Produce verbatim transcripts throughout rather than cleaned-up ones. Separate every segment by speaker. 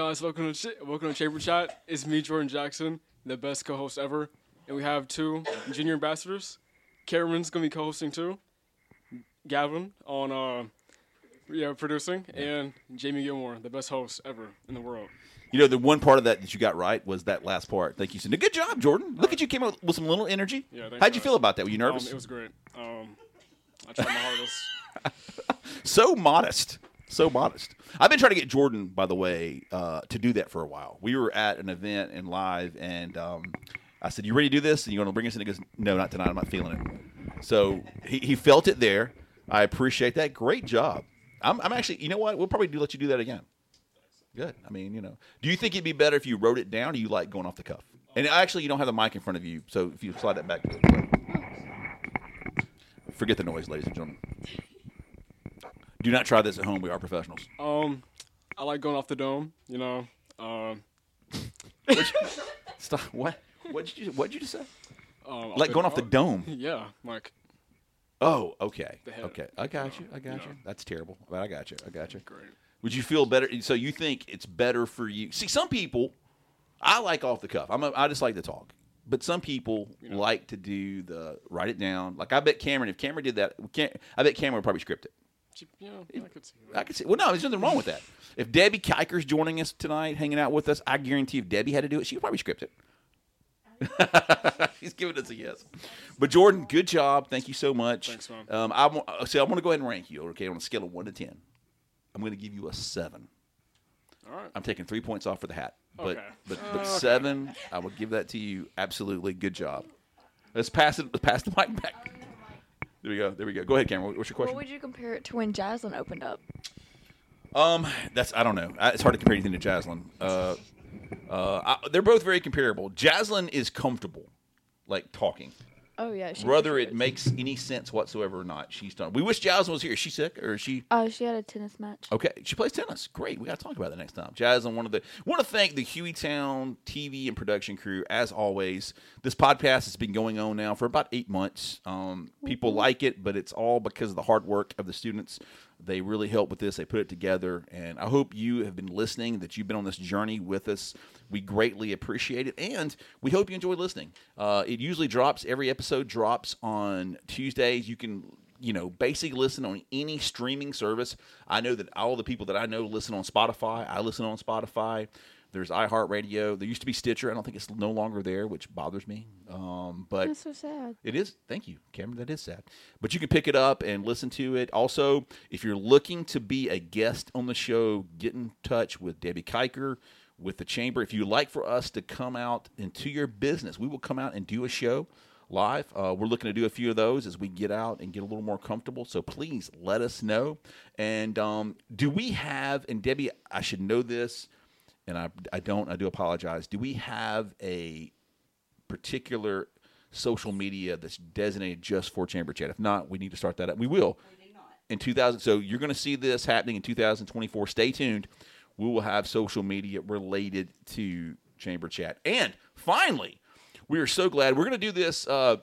Speaker 1: guys, welcome to Ch- welcome to Chamber Chat. It's me, Jordan Jackson, the best co-host ever, and we have two junior ambassadors. Cameron's gonna be co-hosting too. Gavin on uh, yeah, producing, and Jamie Gilmore, the best host ever in the world.
Speaker 2: You know, the one part of that that you got right was that last part. Thank you, so good job, Jordan. Look at you, came up with some little energy.
Speaker 1: Yeah, thanks,
Speaker 2: how'd you
Speaker 1: guys.
Speaker 2: feel about that? Were you nervous?
Speaker 1: Um, it was great. Um, I tried my hardest.
Speaker 2: So modest. So modest. I've been trying to get Jordan, by the way, uh, to do that for a while. We were at an event and live, and um, I said, "You ready to do this?" And you're going to bring us in? He goes, "No, not tonight. I'm not feeling it." So he, he felt it there. I appreciate that. Great job. I'm, I'm actually, you know what? We'll probably do let you do that again. Good. I mean, you know. Do you think it'd be better if you wrote it down, or you like going off the cuff? And actually, you don't have the mic in front of you, so if you slide that back. Forget the noise, ladies and gentlemen. Do not try this at home. We are professionals.
Speaker 1: Um, I like going off the dome. You know. Uh,
Speaker 2: Stop. What? What did you? What did you just say?
Speaker 1: um,
Speaker 2: Like going off the dome.
Speaker 1: Yeah, like
Speaker 2: Oh, okay.
Speaker 1: The head.
Speaker 2: Okay. I got you. I got
Speaker 1: Yeah.
Speaker 2: you. That's terrible. But I got you. I got you.
Speaker 1: great.
Speaker 2: Would you feel better? So you think it's better for you? See, some people, I like off the cuff. I'm. A, I just like to talk. But some people
Speaker 1: You know.
Speaker 2: like to do the write it down. Like I bet Cameron, if Cameron did that, Cam, I bet Cameron would probably script it.
Speaker 1: You know, I could see that.
Speaker 2: I could see. Well, no, there's nothing wrong with that. If Debbie Kiker's joining us tonight, hanging out with us, I guarantee if Debbie had to do it, she would probably script it. He's giving us a yes. But Jordan, good job. Thank you so much.
Speaker 1: Thanks, man.
Speaker 2: Um, I want. So I'm going to go ahead and rank you. Okay, on a scale of one to ten, I'm going to give you a seven.
Speaker 1: All right.
Speaker 2: I'm taking three points off for the hat, but
Speaker 1: Okay.
Speaker 2: but, but
Speaker 1: Okay.
Speaker 2: seven, I will give that to you. Absolutely, good job. Let's pass it. Let's pass the mic back. There we go. There we go. Go ahead, Cameron. What's your question?
Speaker 3: What would you compare it to when Jaslyn opened up?
Speaker 2: Um, that's I don't know. I- It's hard to compare anything to Jaslyn. Uh, uh, I, they're both very comparable. Jaslyn is comfortable, like talking.
Speaker 3: Oh yeah, she
Speaker 2: Whether
Speaker 3: for
Speaker 2: it
Speaker 3: sure is.
Speaker 2: makes any sense whatsoever or not, she's done. We wish Jaslyn was here. Is she sick or is she?
Speaker 3: Oh, she had a tennis match.
Speaker 2: Okay, she plays tennis. Great. We got to talk about that next time. Jaslyn, one of the want to thank the Hueytown T V and production crew as always. This podcast has been going on now for about eight months. Um, people like it, but it's all because of the hard work of the students. They really help with this. They put it together, and I hope you have been listening. That you've been on this journey with us. We greatly appreciate it, and we hope you enjoy listening. Uh, it usually drops. Every episode drops on Tuesdays. You can. You know, basically listen on any streaming service. I know that all the people that I know listen on Spotify. I listen on Spotify. There's iHeartRadio. There used to be Stitcher. I don't think it's no longer there, which bothers me. Um, but
Speaker 3: That's so sad.
Speaker 2: it is. Thank you, Cameron. That is sad. But you can pick it up and listen to it. Also, if you're looking to be a guest on the show, get in touch with Debbie Kiker, with the Chamber. If you'd like for us to come out into your business, we will come out and do a show live. Uh, we're looking to do a few of those as we get out and get a little more comfortable. So please let us know. And um, do we have, and Debbie, I should know this, and I, I don't, I do apologize. Do we have a particular social media that's designated just for Chamber Chat? If not, we need to start that up. We will.
Speaker 4: We do not.
Speaker 2: In two thousand, so you're going to see this happening in two thousand twenty-four. Stay tuned. We will have social media related to Chamber Chat. And finally, we are so glad. We're going to do this uh,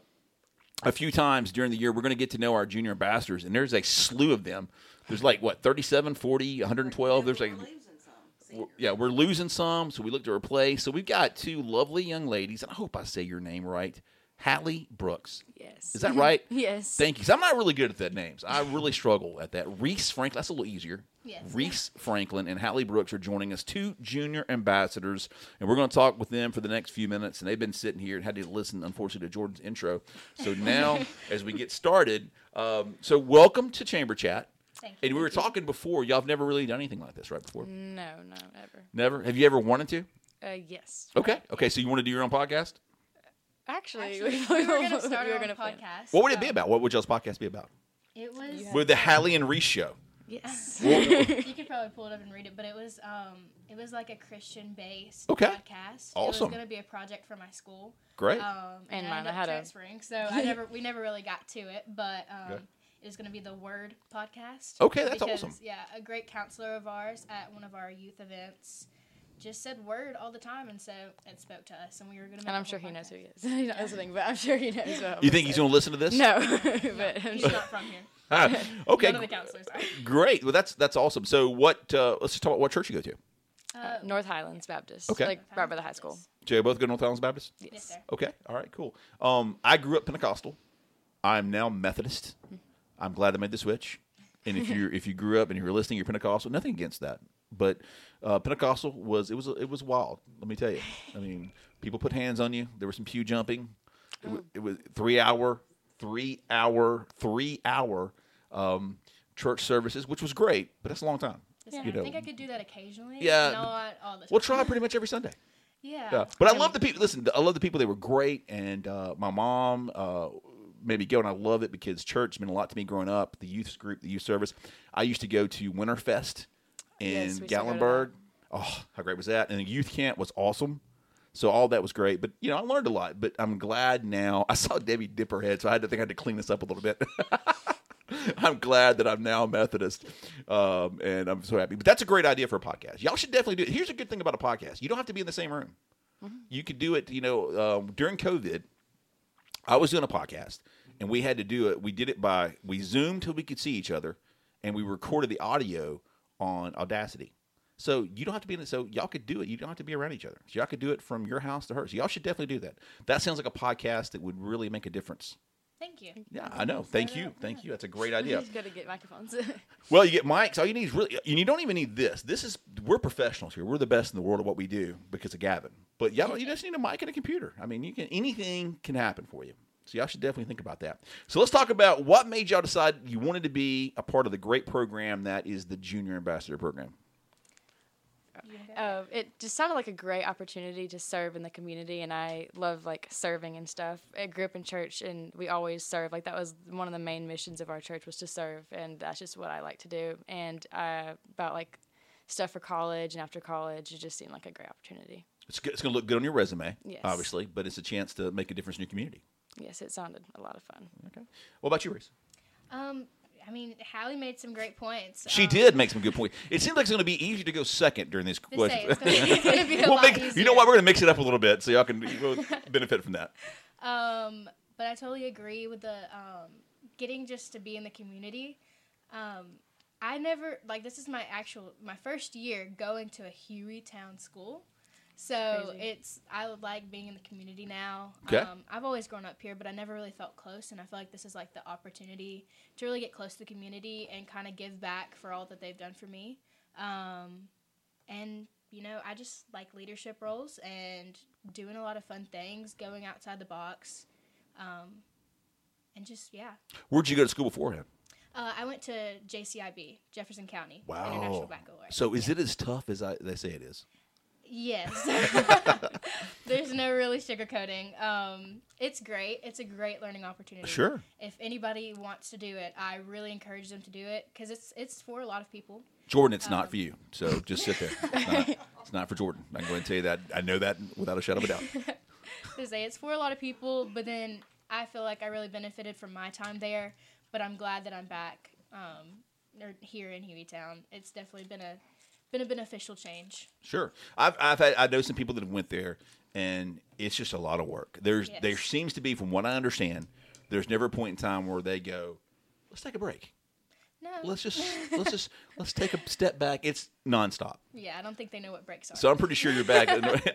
Speaker 2: a few times during the year. We're going to get to know our junior ambassadors, and there's a slew of them. There's like, what, thirty-seven, forty, one hundred twelve? There's like,
Speaker 4: We're losing some. See?
Speaker 2: yeah, we're losing some, so we look to replace. So we've got two lovely young ladies, and I hope I say your name right. Hallie Brooks.
Speaker 3: Yes.
Speaker 2: Is that right?
Speaker 3: Yes.
Speaker 2: Thank you. 'Cause I'm not really good at that names. I really struggle at that. Reese Franklin, that's a little easier.
Speaker 4: Yes.
Speaker 2: Reese Franklin and Hallie Brooks are joining us, two junior ambassadors, and we're going to talk with them for the next few minutes. And they've been sitting here and had to listen, unfortunately, to Jordan's intro. So now, as we get started, um, so welcome to Chamber Chat.
Speaker 4: Thank you.
Speaker 2: And we were
Speaker 4: Thank you.
Speaker 2: talking before. Y'all have never really done anything like this, right? Before,
Speaker 3: No, no, never.
Speaker 2: never. Have you ever wanted to?
Speaker 3: Uh, yes.
Speaker 2: Okay. Okay. So you want to do your own podcast?
Speaker 3: Actually,
Speaker 4: Actually, we were going to start
Speaker 3: we were
Speaker 4: our own
Speaker 3: gonna plan it.
Speaker 4: podcast.
Speaker 2: What would it be
Speaker 4: um,
Speaker 2: about? What would y'all's podcast be about?
Speaker 4: It was.
Speaker 3: You
Speaker 2: With the Hallie and Reese show.
Speaker 3: Yes.
Speaker 4: You could probably pull it up and read it, but it was um, it was like a Christian-based
Speaker 2: Okay.
Speaker 4: podcast. It
Speaker 2: Awesome.
Speaker 4: was going to be a project for my school.
Speaker 2: Great.
Speaker 4: Um,
Speaker 3: And
Speaker 4: and I
Speaker 3: mine,
Speaker 4: ended
Speaker 3: I
Speaker 4: up
Speaker 3: had a-
Speaker 4: transferring, so I never we never really got to it, but um,
Speaker 2: Okay.
Speaker 4: it was going to be the Word podcast.
Speaker 2: Okay, that's
Speaker 4: because,
Speaker 2: awesome.
Speaker 4: Yeah, a great counselor of ours at one of our youth events just said word all the time, and so it spoke to us, and we were going to.
Speaker 3: And I'm sure he knows who he is. He's not listening, but I'm sure he knows. What
Speaker 2: You think he's going to listen to this?
Speaker 3: No, but I'm
Speaker 4: He's
Speaker 3: sure.
Speaker 4: not from here.
Speaker 2: Ah, okay.
Speaker 4: None of the counselors are.
Speaker 2: Great. Well, that's that's awesome. So, what? Uh, let's just talk about what church you go to.
Speaker 3: Uh, North Highlands Baptist.
Speaker 2: Okay.
Speaker 3: Like right by the high school.
Speaker 2: So you both go to North Highlands Baptist?
Speaker 3: Yes.
Speaker 4: Yes, sir.
Speaker 2: Okay. All right, cool. Um, I grew up Pentecostal. I'm now Methodist. I'm glad I made the switch. And if you if you grew up and you were listening, you're Pentecostal. Nothing against that, but uh, Pentecostal was it was it was wild. Let me tell you. I mean, people put hands on you. There was some pew jumping. It, w- it was three hour, three hour, three hour um, church services, which was great, but that's a long time.
Speaker 4: Listen,
Speaker 2: You
Speaker 4: I
Speaker 2: know.
Speaker 4: think I could do that occasionally.
Speaker 2: Yeah,
Speaker 4: Not all the time.
Speaker 2: We'll try pretty much every Sunday.
Speaker 4: Yeah.
Speaker 2: Yeah, but I love the people. Listen, I love the people. They were great, and uh, my mom uh, made me go, and I love it because church meant a lot to me growing up. The youth group, the youth service. I used to go to Winterfest in
Speaker 3: Yes, we used to go to
Speaker 2: Gatlinburg. Oh, how great was that? And the youth camp was awesome. So all that was great. But you know, I learned a lot. But I'm glad now. I saw Debbie dip her head, so I had to think I had to clean this up a little bit. I'm glad that I'm now a Methodist, um, and I'm so happy. But that's a great idea for a podcast. Y'all should definitely do it. Here's a good thing about a podcast: you don't have to be in the same room. Mm-hmm. You could do it. You know, um, during COVID, I was doing a podcast, and we had to do it. We did it by we zoomed till we could see each other, and we recorded the audio on Audacity. So you don't have to be in it. So y'all could do it. You don't have to be around each other. So y'all could do it from your house to hers. Y'all should definitely do that. That sounds like a podcast that would really make a difference.
Speaker 4: Thank you.
Speaker 2: Yeah, I know. Thank you. Thank you. That's a great idea.
Speaker 3: Got to get microphones.
Speaker 2: Well, you get mics. All you need is really, and you don't even need this. This is, we're professionals here. We're the best in the world at what we do because of Gavin. But y'all, you just need a mic and a computer. I mean, you can, anything can happen for you. So y'all should definitely think about that. So let's talk about what made y'all decide you wanted to be a part of the great program that is the Junior Ambassador Program.
Speaker 4: You wanna go?
Speaker 3: Uh, it just sounded like a great opportunity to serve in the community, and I love like serving and stuff. I grew up in church, and we always serve. Like that was one of the main missions of our church was to serve, and that's just what I like to do. And uh, about like stuff for college and after college, it just seemed like a great opportunity.
Speaker 2: It's, good- it's going to look good on your resume,
Speaker 3: Yes.
Speaker 2: obviously, but it's a chance to make a difference in your community.
Speaker 3: Yes, it sounded a lot of fun.
Speaker 2: Okay. What about you, Reese?
Speaker 4: Um, I mean, Hallie made some great points.
Speaker 2: She
Speaker 4: um,
Speaker 2: did make some good points. It seems like it's going to be easier to go second during these
Speaker 4: to say,
Speaker 2: questions.
Speaker 4: it's gonna, it's gonna be a
Speaker 2: We'll
Speaker 4: lot
Speaker 2: make-
Speaker 4: easier.
Speaker 2: you know what? We're going to mix it up a little bit so y'all can we'll benefit from that.
Speaker 4: Um, but I totally agree with the um, getting just to be in the community. Um, I never like this is my actual my first year going to a Hueytown school, so
Speaker 3: Crazy.
Speaker 4: it's I like being in the community now.
Speaker 2: Okay.
Speaker 4: Um, I've always grown up here, but I never really felt close, and I feel like this is like the opportunity to really get close to the community and kind of give back for all that they've done for me. Um, and you know, I just like leadership roles and doing a lot of fun things, going outside the box, um, and just yeah.
Speaker 2: Where'd you go to school beforehand?
Speaker 4: Uh, I went to J C I B, Jefferson County
Speaker 2: Wow.
Speaker 4: International Baccalaureate.
Speaker 2: So is it as tough as I, they say it is?
Speaker 4: Yes. There's no really sugarcoating. Um, it's great. It's a great learning opportunity.
Speaker 2: Sure.
Speaker 4: If anybody wants to do it, I really encourage them to do it because it's it's for a lot of people.
Speaker 2: Jordan, it's
Speaker 4: Um,
Speaker 2: not for you. So just sit there. It's not, it's not for Jordan. I can go ahead and tell you that. I know that without a shadow of a doubt.
Speaker 4: To say it's for a lot of people, but then I feel like I really benefited from my time there. But I'm glad that I'm back um, or here in Hueytown. It's definitely been a been a beneficial change.
Speaker 2: Sure. I've, I've had, I know some people that have went there, and it's just a lot of work. There's
Speaker 4: Yes.
Speaker 2: There seems to be, from what I understand, there's never a point in time where they go, let's take a break.
Speaker 4: No.
Speaker 2: Let's just, let's just, let's take a step back. It's nonstop.
Speaker 4: Yeah, I don't think they know what breaks are.
Speaker 2: So I'm pretty sure you're back.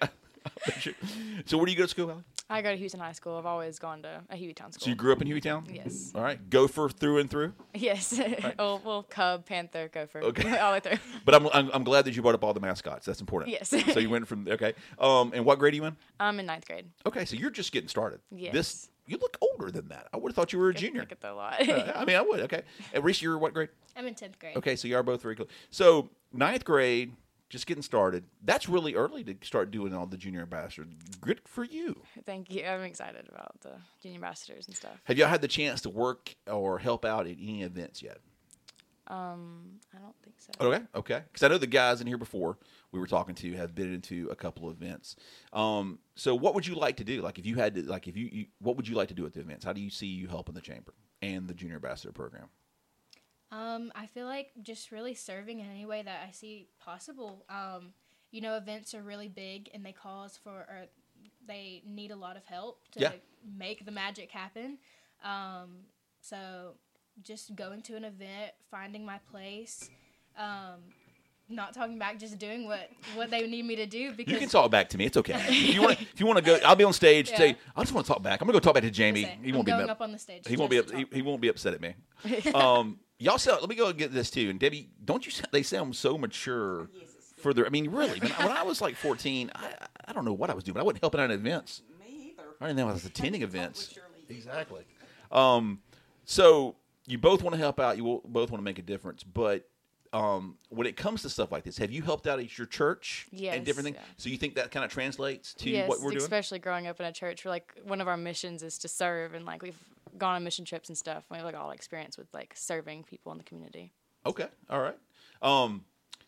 Speaker 2: So where do you go to school, Allie?
Speaker 3: I go to Houston High School. I've always gone to a Hueytown school.
Speaker 2: So you grew up in Hueytown?
Speaker 3: Yes.
Speaker 2: All right. Gopher through and through?
Speaker 3: Yes. oh, well, Cub, Panther, Gopher.
Speaker 2: Okay.
Speaker 3: All the way through.
Speaker 2: But I'm, I'm I'm glad that you brought up all the mascots. That's important.
Speaker 3: Yes.
Speaker 2: So you went from okay. Um, and what grade are you in?
Speaker 3: I'm in ninth grade.
Speaker 2: Okay, so you're just getting started.
Speaker 3: Yes.
Speaker 2: This you look older than that. I would have thought you were a
Speaker 3: Get-
Speaker 2: junior.
Speaker 3: Look at the lot.
Speaker 2: Uh, I mean, I would. Okay. And Reese, you're what grade?
Speaker 4: I'm in tenth grade.
Speaker 2: Okay, so you are both very close. So ninth grade, just getting started. That's really early to start doing all the junior ambassador. Good for you.
Speaker 3: Thank you. I'm excited about the junior ambassadors and stuff.
Speaker 2: Have y'all had the chance to work or help out at any events yet?
Speaker 3: Um, I don't think so.
Speaker 2: Okay, okay. Because I know the guys in here before we were talking to have been into a couple of events. Um, so what would you like to do? Like if you had to, like if you, you, what would you like to do at the events? How do you see you helping the chamber and the junior ambassador program?
Speaker 4: Um, I feel like just really serving in any way that I see possible. Um, you know, events are really big and they cause for, or they need a lot of help to
Speaker 2: Yeah.
Speaker 4: make the magic happen. Um, so just going to an event, finding my place, um, not talking back, just doing what, what they need me to do. Because
Speaker 2: You can talk back to me. It's okay. If you want, if you want to go, I'll be on stage.
Speaker 4: Yeah.
Speaker 2: Say, I just want to talk back. I'm gonna go talk back to Jamie.
Speaker 4: Listen,
Speaker 2: He
Speaker 4: I'm
Speaker 2: won't be.
Speaker 4: going
Speaker 2: mad-
Speaker 4: up on the stage.
Speaker 2: He won't be.
Speaker 4: just
Speaker 2: Up,
Speaker 4: to
Speaker 2: he,
Speaker 4: talk.
Speaker 2: he won't be upset at me. Um, y'all sound. Let me go and get this too. And Debbie, don't you? They sound so mature. For their, I mean, really. When I, when I was like fourteen, I I don't know what I was doing. But I wasn't helping out at events.
Speaker 5: Me either.
Speaker 2: I didn't know I was attending
Speaker 5: I talked with
Speaker 2: events.
Speaker 5: Shirley.
Speaker 2: Exactly. Um, so you both want to help out. You will- both want to make a difference. But um, when it comes to stuff like this, have you helped out at your church
Speaker 3: Yes,
Speaker 2: and different things?
Speaker 3: yeah.
Speaker 2: So you think that kind of translates to
Speaker 3: yes,
Speaker 2: what we're doing?
Speaker 3: especially growing up in a church. We're like one of our missions is to serve, and like we've gone on mission trips and stuff. We have like all experience with like serving people in the community.
Speaker 2: Okay. All right. Um,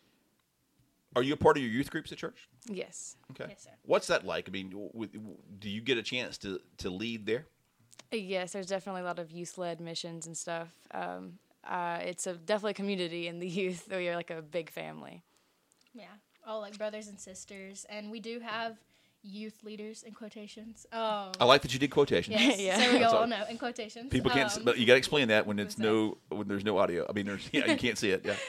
Speaker 2: are you a part of your youth groups at church?
Speaker 3: Yes.
Speaker 2: Okay.
Speaker 4: Yes, sir.
Speaker 2: What's that like? I mean, w- w- do you get a chance to, to lead there?
Speaker 3: Uh, Yes, there's definitely a lot of youth-led missions and stuff. Um, uh, it's a definitely a community in the youth. We are like a big family.
Speaker 4: Yeah, all like brothers and sisters, and we do have youth leaders in quotations. Um,
Speaker 2: I like that you did quotations.
Speaker 4: yes,
Speaker 3: Yeah.
Speaker 4: so we
Speaker 2: That's
Speaker 4: all
Speaker 2: all.
Speaker 4: know in quotations.
Speaker 2: People can't, s
Speaker 4: Um,
Speaker 2: but you got to explain that when it's
Speaker 4: what's that?
Speaker 2: no, when there's no audio. I mean, there's, yeah, you can't see it. Yeah.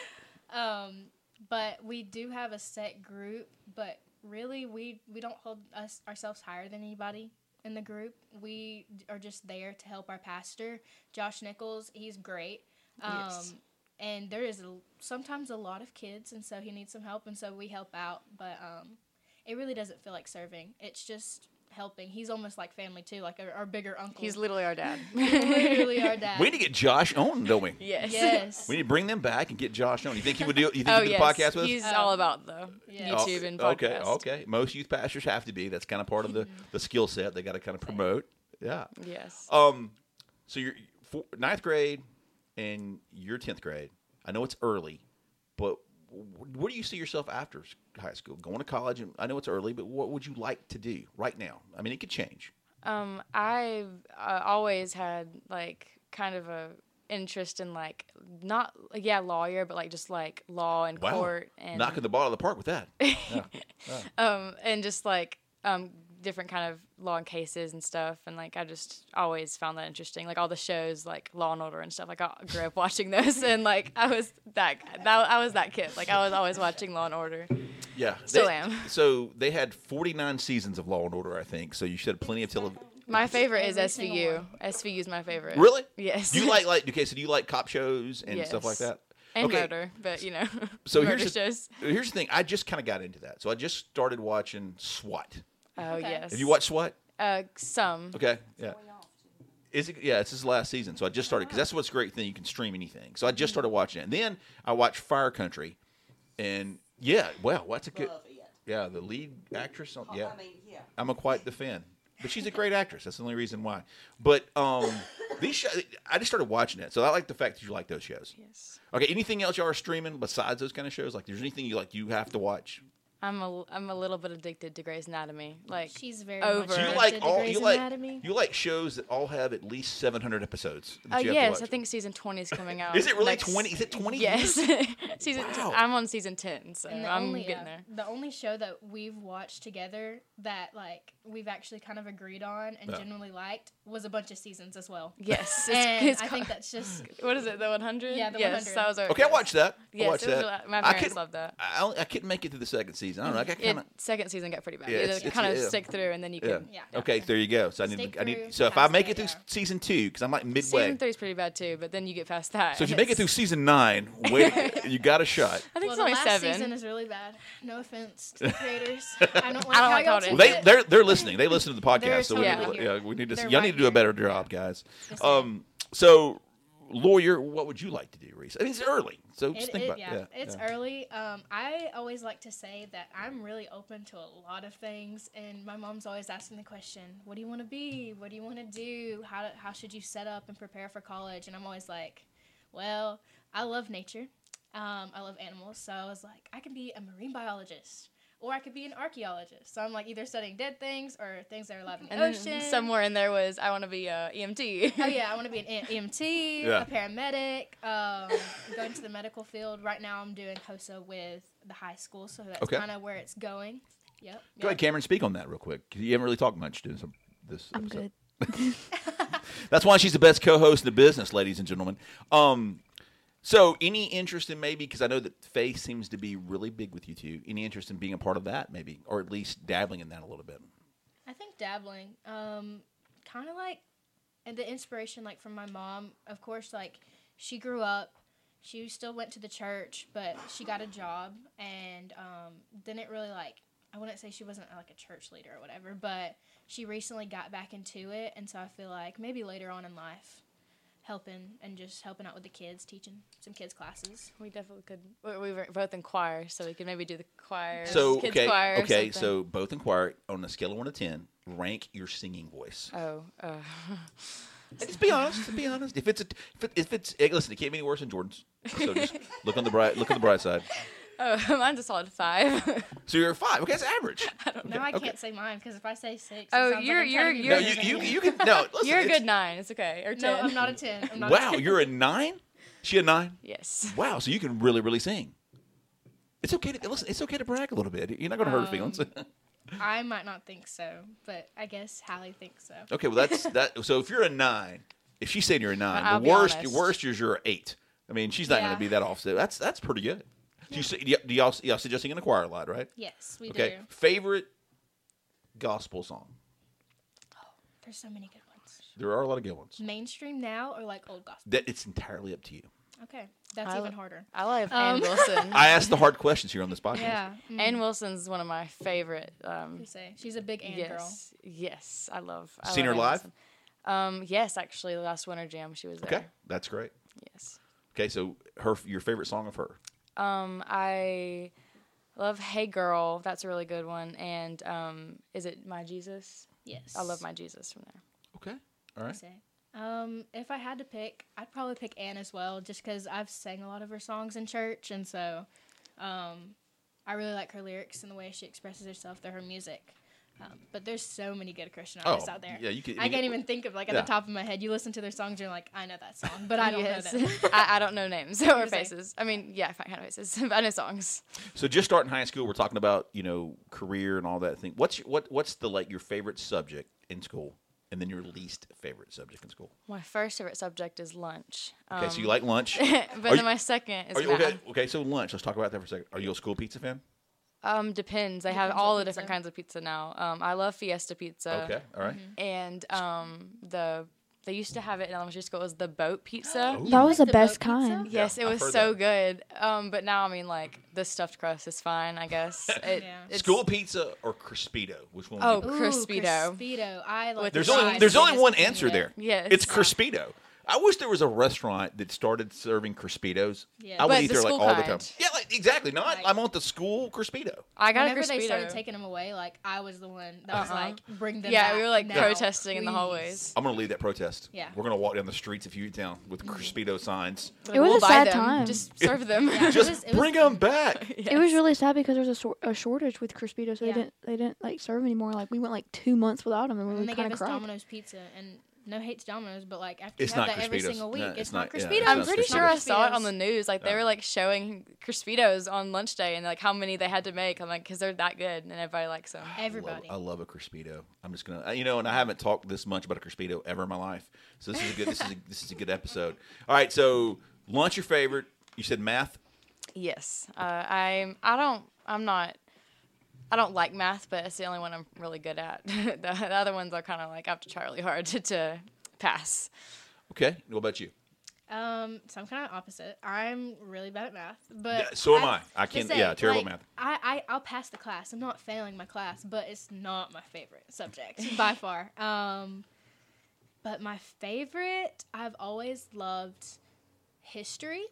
Speaker 4: Um, but we do have a set group, but really we we don't hold us ourselves higher than anybody in the group. We d- are just there to help our pastor, Josh Nichols. He's great. Um,
Speaker 3: Yes.
Speaker 4: And there is a, sometimes a lot of kids, and so he needs some help, and so we help out. But um, it really doesn't feel like serving. It's just helping. He's almost like family too, like our, our bigger uncle.
Speaker 3: He's literally our dad.
Speaker 4: literally our dad.
Speaker 2: We need to get Josh on, don't we?
Speaker 3: yes.
Speaker 4: Yes.
Speaker 2: We need to bring them back and get Josh on. You think he would do? You think
Speaker 3: Oh
Speaker 2: he would do
Speaker 3: yes.
Speaker 2: the podcast with us?
Speaker 3: He's
Speaker 4: Oh.
Speaker 3: all about the
Speaker 4: Yeah.
Speaker 3: YouTube
Speaker 2: Oh,
Speaker 3: and podcast.
Speaker 2: Okay, okay. Most youth pastors have to be. That's kind of part of the, the skill set they got to kind of promote. Yeah.
Speaker 3: Yes.
Speaker 2: Um, so you're four, ninth grade and you're tenth grade. I know it's early, but wh- where do you see yourself after s- high school? Going to college? And I know it's early, but what would you like to do right now? I mean, it could change.
Speaker 3: Um, I've uh, always had like kind of a interest in like not like, yeah lawyer, but like just like law and
Speaker 2: Wow.
Speaker 3: court and
Speaker 2: Knocking the ball out of the park with that. Yeah.
Speaker 3: um and just like um different kind of law and cases and stuff, and like I just always found that interesting, like all the shows like Law and Order and stuff. Like I grew up watching those, and like I was that that I was that kid. Like I was always watching Law and Order.
Speaker 2: Yeah.
Speaker 3: Still
Speaker 2: They-
Speaker 3: am.
Speaker 2: So they had forty-nine seasons of Law and Order, I think. So you should have plenty of television.
Speaker 3: My favorite is
Speaker 4: Every single
Speaker 3: S V U.
Speaker 4: one.
Speaker 3: S V U is my favorite.
Speaker 2: Really?
Speaker 3: Yes.
Speaker 2: Do you like like okay? So do you like cop shows and stuff like
Speaker 3: Yes.
Speaker 2: that?
Speaker 3: and
Speaker 2: okay.
Speaker 3: murder, but you know,
Speaker 2: So
Speaker 3: murder
Speaker 2: here's the,
Speaker 3: shows.
Speaker 2: here's the thing. I just kind of got into that. So I just started watching SWAT.
Speaker 3: Oh
Speaker 4: Okay.
Speaker 3: yes.
Speaker 2: Have you watched SWAT?
Speaker 3: Uh, some.
Speaker 2: Okay. Yeah. Is it? Yeah, it's his last season. So I just started because that's what's great thing. You can stream anything. So I just started watching it. And then I watched Fire Country, and yeah, well, what's a good?
Speaker 5: Love it.
Speaker 2: Yeah, the lead actress. On,
Speaker 5: Oh,
Speaker 2: yeah,
Speaker 5: I mean, yeah.
Speaker 2: I'm a quite the fan. But she's a great actress. That's the only reason why. But um, these shows, I just started watching it, so I like the fact that you like those shows.
Speaker 3: Yes.
Speaker 2: Okay, anything else y'all are streaming besides those kind of shows? Like, there's anything you like you have to watch?
Speaker 3: I'm a I'm a little bit addicted to Grey's Anatomy. Like
Speaker 4: She's very
Speaker 3: over.
Speaker 4: much
Speaker 2: So you
Speaker 3: Right.
Speaker 2: like
Speaker 4: addicted to
Speaker 2: all
Speaker 4: Grey's
Speaker 2: you like
Speaker 4: Anatomy.
Speaker 2: you like shows that all have at least seven hundred episodes. that
Speaker 3: Oh
Speaker 2: you have to
Speaker 3: yes,
Speaker 2: watch.
Speaker 3: I think season twenty is coming out.
Speaker 2: Is it really
Speaker 3: next-
Speaker 2: twenty? Is it twenty?
Speaker 3: Yes. season.
Speaker 2: Wow.
Speaker 3: T- I'm on season ten, so
Speaker 4: And the
Speaker 3: I'm
Speaker 4: only
Speaker 3: getting
Speaker 4: uh,
Speaker 3: there.
Speaker 4: the only show that we've watched together that like we've actually kind of agreed on and
Speaker 2: Yeah.
Speaker 4: genuinely liked was a bunch of seasons as well.
Speaker 3: Yes. It's,
Speaker 4: And
Speaker 3: it's
Speaker 4: I
Speaker 3: called-
Speaker 4: think that's just
Speaker 3: what is it? The one hundred?
Speaker 4: Yeah, the
Speaker 3: yes,
Speaker 4: one hundred.
Speaker 3: That was our,
Speaker 2: Okay, I
Speaker 3: yes.
Speaker 2: watched that. I
Speaker 3: Yes,
Speaker 2: watched
Speaker 3: it was
Speaker 2: that.
Speaker 3: really- my
Speaker 2: I
Speaker 3: parents
Speaker 2: couldn't-
Speaker 3: loved that.
Speaker 2: I, only, I couldn't make it to the second season. I don't know. I got kind of.
Speaker 3: It, second season got pretty bad.
Speaker 2: Yeah,
Speaker 3: you
Speaker 2: it's-
Speaker 3: just
Speaker 2: it's-
Speaker 3: kind of
Speaker 2: yeah.
Speaker 3: stick through, and then you
Speaker 2: Yeah.
Speaker 3: can.
Speaker 4: Yeah.
Speaker 2: Okay, there you go. So I need.
Speaker 4: Stick
Speaker 2: To, I need.
Speaker 4: through,
Speaker 2: So if I
Speaker 4: past
Speaker 2: make
Speaker 4: it,
Speaker 2: it through
Speaker 4: yeah.
Speaker 2: season two, because I'm like midway.
Speaker 3: Season three is pretty bad too, but then you get past that.
Speaker 2: So if you
Speaker 3: and
Speaker 2: make it through
Speaker 3: it's-
Speaker 2: season nine, wait, you got a shot.
Speaker 3: I think
Speaker 4: well,
Speaker 3: it's
Speaker 4: the
Speaker 3: only
Speaker 4: last
Speaker 3: seven.
Speaker 4: season is really bad. No offense to the creators. I don't like
Speaker 3: I don't
Speaker 4: how
Speaker 3: like
Speaker 4: y'all
Speaker 3: how it
Speaker 4: took
Speaker 3: is.
Speaker 2: Well, they
Speaker 4: it.
Speaker 2: they're they're listening. They listen to the podcast,
Speaker 4: They're
Speaker 2: so we
Speaker 3: totally
Speaker 2: need to,
Speaker 4: here.
Speaker 2: yeah, we need to.
Speaker 4: They're
Speaker 2: Y'all
Speaker 4: right
Speaker 2: need to do a
Speaker 4: here.
Speaker 2: better job, guys.
Speaker 4: Just saying.
Speaker 2: Um. So, lawyer, what would you like to do, Reese? I mean, it's early, so just
Speaker 4: It-
Speaker 2: think
Speaker 4: it-
Speaker 2: about
Speaker 4: yeah,
Speaker 2: yeah.
Speaker 4: it's
Speaker 2: yeah.
Speaker 4: early. Um, I always like to say that I'm really open to a lot of things, and my mom's always asking the question, "What do you want to be? What do you want to do? How do, how should you set up and prepare for college?" And I'm always like, "Well, I love nature. Um, I love animals, so I was like, I can be a marine biologist." Or I could be an archaeologist. So I'm like either studying dead things or things that are alive in the
Speaker 3: And
Speaker 4: ocean.
Speaker 3: then somewhere in there was I want to be a E M T.
Speaker 4: Oh yeah, I want to be an E M T,
Speaker 2: Yeah.
Speaker 4: a paramedic, um, go into the medical field. Right now, I'm doing H O S A with the high school, so that's
Speaker 2: Okay.
Speaker 4: kind of where it's going. Yep.
Speaker 2: Go
Speaker 4: yep.
Speaker 2: ahead, Cameron. Speak on that real quick. You haven't really talked much during some, this.
Speaker 3: I'm
Speaker 2: episode.
Speaker 3: good.
Speaker 2: That's why she's the best co-host in the business, ladies and gentlemen. Um, So, any interest in maybe, because I know that faith seems to be really big with you two, any interest in being a part of that maybe, or at least dabbling in that a little bit?
Speaker 4: I think dabbling, um, kind of like, and the inspiration, like, from my mom, of course, like, she grew up, she still went to the church, but she got a job, and um, didn't really, like, I wouldn't say she wasn't, like, a church leader or whatever, but she recently got back into it, and so I feel like maybe later on in life, helping and just helping out with the kids, teaching some kids classes.
Speaker 3: We definitely could. We we were both in choir, so we could maybe do the choir.
Speaker 2: So,
Speaker 3: kids
Speaker 2: okay,
Speaker 3: choir or
Speaker 2: okay,
Speaker 3: something.
Speaker 2: so both in choir, on a scale of one to ten, rank your singing voice.
Speaker 3: Oh, uh,
Speaker 2: Just be honest. Just be honest. If it's a, if, it, if it's hey, listen, it can't be any worse than Jordan's. So just look on the bright look on the bright side.
Speaker 3: oh, mine's a solid five.
Speaker 2: So you're a five. Okay, that's average.
Speaker 4: No, I
Speaker 2: okay.
Speaker 4: can't say mine because if I say six, it
Speaker 3: Oh,
Speaker 4: sounds
Speaker 3: you're-
Speaker 4: like I'm
Speaker 3: you're-
Speaker 4: telling you
Speaker 2: No,
Speaker 3: you're-
Speaker 2: you
Speaker 4: everything.
Speaker 2: you you can no. Listen,
Speaker 3: You're a
Speaker 2: it's-
Speaker 3: good nine. It's okay. Or ten.
Speaker 4: No, I'm not a ten. I'm not
Speaker 2: Wow,
Speaker 4: a ten.
Speaker 2: you're a nine. She a nine.
Speaker 3: Yes.
Speaker 2: Wow, so you can really really sing. It's okay to listen. It's okay to brag a little bit. You're not going to hurt her feelings.
Speaker 4: I might not think so, but I guess Hallie thinks so.
Speaker 2: Okay, well that's that. So if you're a nine, if she's saying you're a nine,
Speaker 3: I'll
Speaker 2: the
Speaker 3: be
Speaker 2: worst,
Speaker 3: honest.
Speaker 2: the worst is you're an eight. I mean, she's not going
Speaker 4: Yeah.
Speaker 2: to be that off. So that's that's pretty good. Do you, see- do y- do y'all y'all suggest singing in the choir a lot, right?
Speaker 4: Yes, we
Speaker 2: Okay.
Speaker 4: do.
Speaker 2: Favorite gospel song?
Speaker 4: There's so many good ones.
Speaker 2: There are a lot of good ones.
Speaker 4: Mainstream now or like old gospel?
Speaker 2: That it's entirely up to you.
Speaker 4: Okay, that's
Speaker 3: I
Speaker 4: even
Speaker 3: lo-
Speaker 4: harder.
Speaker 3: I love
Speaker 4: Um,
Speaker 3: Ann Wilson.
Speaker 2: I ask the hard questions here on this podcast.
Speaker 4: Yeah. Mm.
Speaker 3: Ann Wilson's one of my favorite. Um,
Speaker 4: You say she's a big Ann girl.
Speaker 3: yes, yes, I love. I
Speaker 2: Seen
Speaker 3: love
Speaker 2: her
Speaker 3: Ann
Speaker 2: live?
Speaker 3: Wilson. Um, yes, actually, last Winter Jam she was there.
Speaker 2: Okay, that's great.
Speaker 3: Yes.
Speaker 2: Okay, so her your favorite song of her?
Speaker 3: Um, I love Hey Girl. That's a really good one. And um, is it My Jesus?
Speaker 4: Yes.
Speaker 3: I love My Jesus from there.
Speaker 2: Okay, all
Speaker 4: You
Speaker 2: right.
Speaker 4: say. Um, if I had to pick, I'd probably pick Ann as well, just because I've sang a lot of her songs in church, and so um, I really like her lyrics and the way she expresses herself through her music. Um, but there's so many good Christian artists
Speaker 2: Oh,
Speaker 4: out there.
Speaker 2: yeah, you can-
Speaker 4: I
Speaker 2: you
Speaker 4: can't
Speaker 2: can-
Speaker 4: even think of like at
Speaker 2: yeah.
Speaker 4: the top of my head. You listen to their songs, you're like, I know that song, but I don't
Speaker 3: Yes.
Speaker 4: know them.
Speaker 3: I, I don't know names or
Speaker 4: You're saying.
Speaker 3: faces. I mean, yeah, I kind of faces, but I know songs.
Speaker 2: So just starting high school, we're talking about you know career and all that thing. What's your, what what's the like your favorite subject in school, and then your least favorite subject in school?
Speaker 3: My first favorite subject is lunch.
Speaker 2: Okay, so you
Speaker 3: Um,
Speaker 2: like lunch.
Speaker 3: but
Speaker 2: Are
Speaker 3: then
Speaker 2: you-
Speaker 3: my second is
Speaker 2: Are you,
Speaker 3: math.
Speaker 2: okay, okay, so lunch. Let's talk about that for a second. Are you a school pizza fan?
Speaker 3: Um, depends. They have
Speaker 4: Depends
Speaker 3: all
Speaker 4: what
Speaker 3: the different
Speaker 4: pizza.
Speaker 3: kinds of pizza now. Um, I love Fiesta pizza.
Speaker 2: Okay, all right.
Speaker 3: And um, the they used to have it in elementary school. It was the boat pizza.
Speaker 2: Ooh.
Speaker 5: That was
Speaker 4: like
Speaker 5: the
Speaker 4: the
Speaker 5: best
Speaker 4: boat pizza?
Speaker 5: kind.
Speaker 3: Yes,
Speaker 2: Yeah,
Speaker 3: it
Speaker 2: I've
Speaker 3: was
Speaker 2: heard
Speaker 3: so good. Um, but now I mean, like the stuffed crust is fine, I guess. It,
Speaker 4: Yeah.
Speaker 3: it's-
Speaker 2: School pizza or Crispito? Which one?
Speaker 3: Oh,
Speaker 2: Would you
Speaker 4: Ooh,
Speaker 3: Crispito.
Speaker 4: Crispito. I like
Speaker 3: With
Speaker 2: There's
Speaker 3: the
Speaker 2: only
Speaker 3: fries.
Speaker 2: there's only
Speaker 4: biggest
Speaker 2: one
Speaker 4: thing
Speaker 2: answer
Speaker 4: yet.
Speaker 2: there.
Speaker 3: Yes.
Speaker 2: It's Crispito. I wish there was a restaurant that started serving Crispitos.
Speaker 4: Yeah.
Speaker 2: I would
Speaker 3: But
Speaker 2: eat
Speaker 3: the
Speaker 2: there like
Speaker 3: school
Speaker 2: all the time.
Speaker 3: kind.
Speaker 2: Yeah, like exactly. Not
Speaker 4: Like-
Speaker 2: I'm on the school Crispito.
Speaker 3: I got
Speaker 4: Whenever
Speaker 3: a Crispito.
Speaker 4: they started taking them away, like I was the one that was
Speaker 3: Uh-uh.
Speaker 4: like, bring them
Speaker 3: Yeah,
Speaker 4: back
Speaker 3: we were, like,
Speaker 4: now,
Speaker 3: protesting in the
Speaker 4: please.
Speaker 3: hallways.
Speaker 2: I'm gonna lead that protest.
Speaker 4: Yeah.
Speaker 2: We're gonna walk down the streets of Hueytown with Crispito signs.
Speaker 3: Like,
Speaker 5: It was
Speaker 3: we'll
Speaker 5: a
Speaker 3: buy
Speaker 5: sad
Speaker 3: them.
Speaker 5: time.
Speaker 3: Just serve them.
Speaker 4: Yeah. It
Speaker 2: Just
Speaker 4: was- it was
Speaker 2: bring them back.
Speaker 5: It was really sad because there was a, sor- a shortage with Crispitos, so
Speaker 4: Yeah.
Speaker 5: they didn't they didn't like serve anymore. Like we went like two months without them, and we
Speaker 4: And they
Speaker 5: kind
Speaker 4: gave
Speaker 5: of
Speaker 4: us
Speaker 5: cried.
Speaker 4: Domino's pizza, and no hate to Domino's, but like after
Speaker 2: It's
Speaker 4: you have
Speaker 2: not
Speaker 4: that every
Speaker 2: Crispitos.
Speaker 4: single week,
Speaker 2: No,
Speaker 4: it's,
Speaker 2: it's
Speaker 4: not
Speaker 2: not- yeah,
Speaker 4: Crispitos.
Speaker 2: it's
Speaker 3: I'm
Speaker 2: not
Speaker 3: pretty
Speaker 2: Crispitos.
Speaker 3: sure I saw it on
Speaker 4: Crispitos.
Speaker 3: the news. Like they
Speaker 2: Yeah.
Speaker 3: were like showing Crispitos on lunch day and like how many they had to make. I'm like, because they're that good and everybody likes them.
Speaker 4: Everybody.
Speaker 2: I love, I love a Crispito. I'm just gonna, you know, and I haven't talked this much about a Crispito ever in my life. So this is a good, this is a, this is a good episode. All right, so lunch your favorite. You said math.
Speaker 3: Yes, uh, I'm. I don't. I'm not. I don't like math, but it's the only one I'm really good at. the, the other ones are kind of like I have to try really hard to, to pass.
Speaker 2: Okay. What about you?
Speaker 4: Um, so I'm kind of opposite. I'm really bad at math, but
Speaker 2: Yeah, so am I. I
Speaker 4: to
Speaker 2: can't-
Speaker 4: say,
Speaker 2: yeah, terrible at
Speaker 4: like,
Speaker 2: math.
Speaker 4: I, I I'll pass the class. I'm not failing my class, but it's not my favorite subject by far. Um, but my favorite, I've always loved history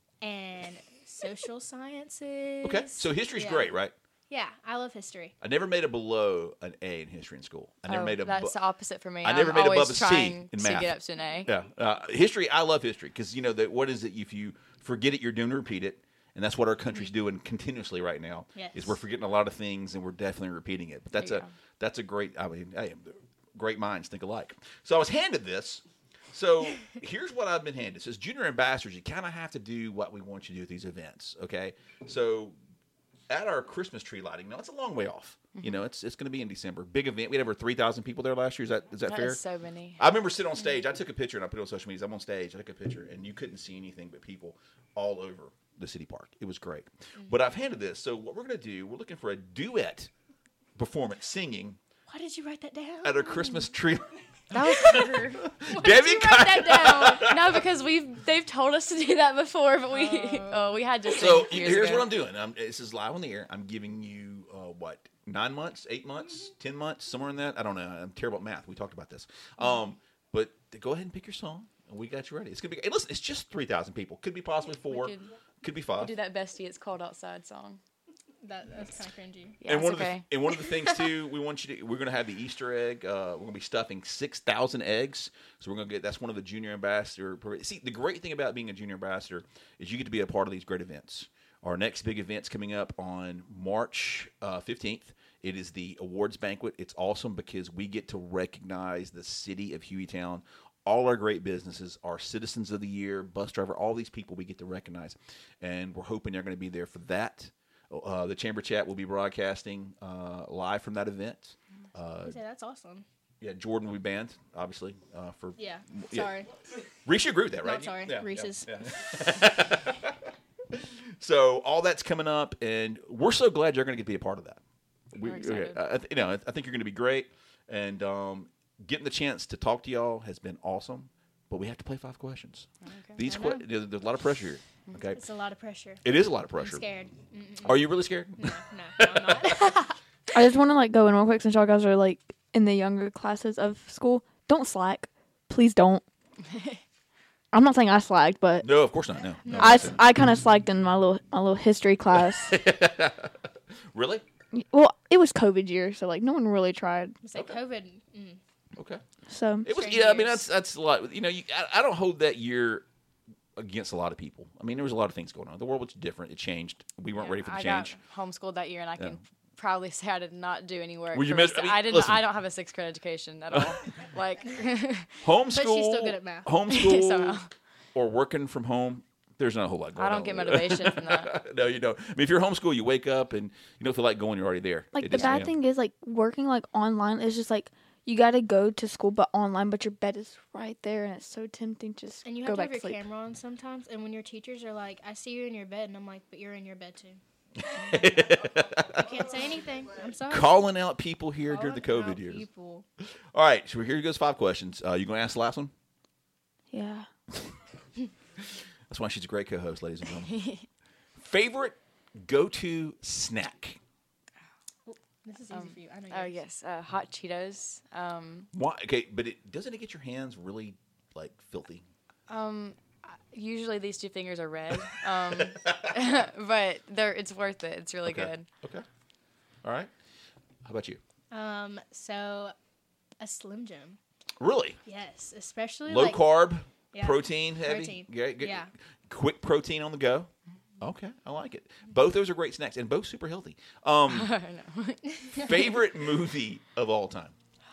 Speaker 4: and social sciences.
Speaker 2: Okay. So history's
Speaker 4: Yeah.
Speaker 2: great, right?
Speaker 4: Yeah, I love history.
Speaker 2: I never made a below an A in history in school. I never
Speaker 3: Oh,
Speaker 2: made a.
Speaker 3: that's
Speaker 2: bu-
Speaker 3: the opposite for me.
Speaker 2: I never
Speaker 3: I'm
Speaker 2: made
Speaker 3: always
Speaker 2: above a C
Speaker 3: trying
Speaker 2: in
Speaker 3: to
Speaker 2: math.
Speaker 3: get up to an A.
Speaker 2: Yeah, uh, history. I love history because you know that what is it? If you forget it, you're doomed to repeat it, and that's what our country's doing continuously right now.
Speaker 4: Yes.
Speaker 2: Is we're forgetting a lot of things and we're definitely repeating it. But that's
Speaker 3: There
Speaker 2: a
Speaker 3: you go.
Speaker 2: that's a great. I mean, hey, great minds think alike. So I was handed this. So here's what I've been handed. It says junior ambassadors. You kind of have to do what we want you to do at these events. Okay. So at our Christmas tree lighting. Now it's a long way off. You know, it's it's going to be in December. Big event. We had over three thousand people there last year. Is that is that,
Speaker 3: That
Speaker 2: fair?
Speaker 3: is so many.
Speaker 2: I remember sitting on stage. I took a picture and I put it on social media. I'm on stage. I took a picture and you couldn't see anything but people all over the city park. It was great. But I've handed this. So what we're going to do, we're looking for a duet performance singing
Speaker 4: Why did you write that down?
Speaker 2: at our Christmas tree.
Speaker 3: That was
Speaker 2: Debbie
Speaker 3: you write
Speaker 2: kind
Speaker 3: that down. No, because we've they've told us to do that before, but we oh we had to. Sing
Speaker 2: So
Speaker 3: years
Speaker 2: here's
Speaker 3: ago.
Speaker 2: what I'm doing. I'm, this is live on the air. I'm giving you uh, what nine months, eight months, ten months, somewhere in that. I don't know. I'm terrible at math. We talked about this. Um, but go ahead and pick your song, and we got you ready. It's gonna be. Hey, listen, it's just three thousand people. Could be possibly four.
Speaker 3: could-
Speaker 2: Could be five.
Speaker 3: Do that bestie. It's called outside song.
Speaker 4: That, that's kind of cringy.
Speaker 3: Yeah,
Speaker 2: and
Speaker 3: it's
Speaker 2: one
Speaker 3: okay.
Speaker 2: of the and one of the things too, we want you to. We're going to have the Easter egg. Uh, we're going to be stuffing six thousand eggs. So we're going to get. That's one of the junior ambassador. See, the great thing about being a junior ambassador is you get to be a part of these great events. Our next big event's coming up on March uh, fifteenth. It is the awards banquet. It's awesome because we get to recognize the city of Hueytown. All our great businesses, our citizens of the year, bus driver, all these people we get to recognize, and we're hoping they're going to be there for that. Uh, the Chamber Chat will be broadcasting uh, live from that event. Uh,
Speaker 4: I say that's awesome.
Speaker 2: yeah, Jordan will be banned, obviously. Uh, for
Speaker 4: Yeah.
Speaker 2: yeah.
Speaker 4: Sorry.
Speaker 2: Reese, you agree with that, right?
Speaker 4: Not sorry.
Speaker 2: Yeah, yeah,
Speaker 4: Reese's.
Speaker 2: yeah. So all that's coming up, and we're so glad you're going to get to be a part of that. We,
Speaker 3: We're excited.
Speaker 2: I, I th- you know, I think you're going to be great, and um, getting the chance to talk to y'all has been awesome. But we have to play five questions.
Speaker 3: Okay.
Speaker 2: These
Speaker 4: I
Speaker 2: que-
Speaker 4: know.
Speaker 2: there's, there's a lot of pressure here. Okay,
Speaker 4: It's a lot of pressure.
Speaker 2: it is a lot of
Speaker 4: I'm
Speaker 2: pressure.
Speaker 4: scared. Mm-mm.
Speaker 2: Are you really scared?
Speaker 4: No, no, no, I'm not.
Speaker 5: I just want to like go in real quick since y'all guys are like in the younger classes of school. Don't slack, please don't. I'm not saying I slacked, but
Speaker 2: No, of course not. No. no
Speaker 5: I, I kind of slacked in my little my little history class.
Speaker 2: really?
Speaker 5: Well, it was COVID year, so like no one really tried.
Speaker 4: Say COVID. Mm.
Speaker 2: Okay.
Speaker 5: So
Speaker 2: It was.
Speaker 4: Strange
Speaker 2: Yeah, I mean
Speaker 4: years.
Speaker 2: that's that's a lot. You know, you, I, I don't hold that year against a lot of people. I mean, there was a lot of things going on. The world was different. It changed. We weren't
Speaker 3: Yeah,
Speaker 2: ready for the
Speaker 3: I
Speaker 2: change.
Speaker 3: got homeschooled that year, and I
Speaker 2: Yeah.
Speaker 3: can proudly say I did not do any work.
Speaker 2: Were you
Speaker 3: for
Speaker 2: mis-
Speaker 3: rest-
Speaker 2: I mean,
Speaker 3: I didn't.
Speaker 2: listen.
Speaker 3: I don't have a sixth grade education at all. Like,
Speaker 2: Homeschool.
Speaker 4: But she's still good at math.
Speaker 2: Homeschool
Speaker 3: Somehow.
Speaker 2: or working from home. There's not a whole lot going
Speaker 3: I
Speaker 2: on.
Speaker 3: don't get
Speaker 2: with it.
Speaker 3: motivation from that.
Speaker 2: No, you don't. I mean, if you're homeschool, you wake up and you don't feel like going. You're already there.
Speaker 5: like
Speaker 2: It
Speaker 5: the
Speaker 2: just-
Speaker 5: bad
Speaker 2: yeah.
Speaker 5: thing is like working like online is just like you got to go to school but online, but your bed is right there, and it's so tempting to just
Speaker 4: And you
Speaker 5: go
Speaker 4: have to
Speaker 5: back
Speaker 4: have
Speaker 5: to
Speaker 4: your
Speaker 5: sleep.
Speaker 4: camera on sometimes. And when your teachers are like, I see you in your bed. And I'm like, but you're in your bed too. I can't say anything. I'm sorry.
Speaker 2: Calling out people here during the
Speaker 4: Calling
Speaker 2: COVID
Speaker 4: out
Speaker 2: years.
Speaker 4: People.
Speaker 2: All right, so here goes five questions. Uh, you gonna ask the last one?
Speaker 5: Yeah.
Speaker 2: That's why she's a great co-host, ladies and gentlemen. Favorite go-to snack?
Speaker 4: This is easy
Speaker 3: Um,
Speaker 4: for you. I know
Speaker 3: Oh
Speaker 4: yours.
Speaker 3: yes, uh, hot Cheetos. Um,
Speaker 2: Why? Okay, but it doesn't it get your hands really like filthy?
Speaker 3: um, usually these two fingers are red. Um, but they're it's worth it. It's really
Speaker 2: Okay.
Speaker 3: good.
Speaker 2: Okay. All right. How about you?
Speaker 4: Um. So, a Slim Jim.
Speaker 2: Really?
Speaker 4: Yes, especially
Speaker 2: Low
Speaker 4: like
Speaker 2: carb,
Speaker 4: yeah,
Speaker 2: protein heavy.
Speaker 4: protein.
Speaker 2: Yeah, good-
Speaker 4: Yeah.
Speaker 2: Quick protein on the go. Okay, I like it. Both those are great snacks and both super healthy. Um,
Speaker 3: I know.
Speaker 2: favorite movie of all time?